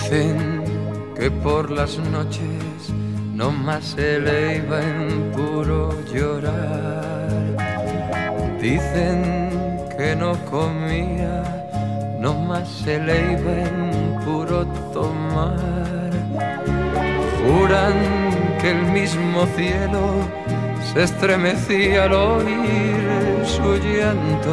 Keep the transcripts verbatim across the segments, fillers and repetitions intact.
Dicen que por las noches no más se le iba en puro llorar. Dicen que no comía, no más se le iba en puro tomar. Juran que el mismo cielo se estremecía al oír su llanto.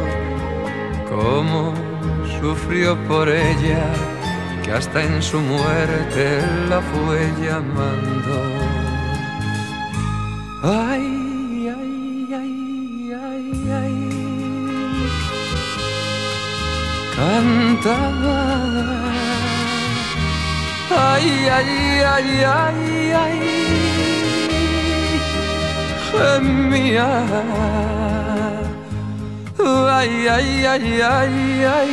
Cómo sufrió por ella, que hasta en su muerte la fue llamando. Ay, ay, ay, ay, ay, cantaba. Ay, ay, ay, ay, ay, gemía. Ay, ay, ay, ay, ay,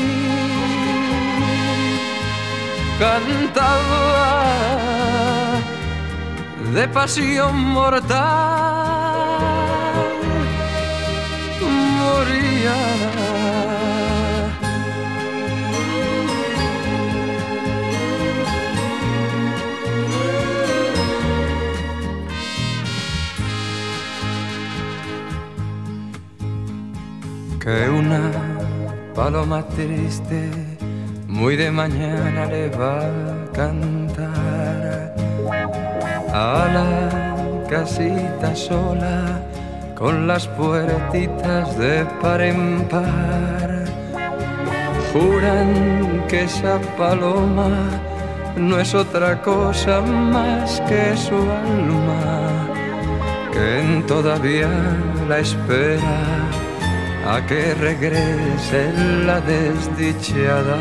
cantaba de pasión mortal, moría. Que una paloma triste muy de mañana le va a cantar a la casita sola con las puertitas de par en par. Juran que esa paloma no es otra cosa más que su alma, que todavía la espera a que regrese la desdichada.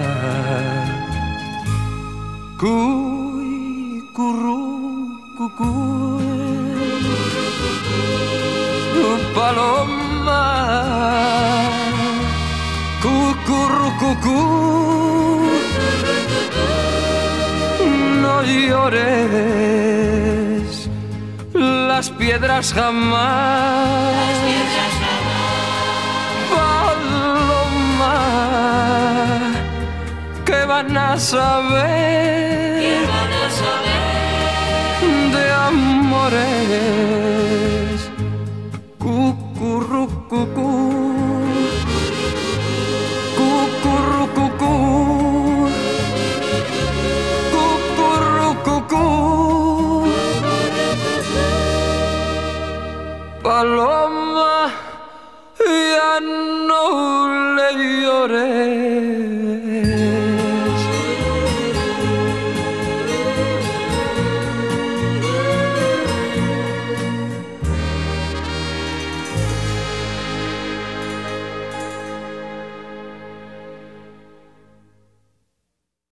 Cuy, curru, cucú, paloma, cucurru, cucú, no llores, las piedras jamás. Las piedras ¿qué van a saber? ¿Qué van a saber de amores? Cucurru, cucú, cucurru, cucú, cucurru, cucú, paloma, ya no le lloré.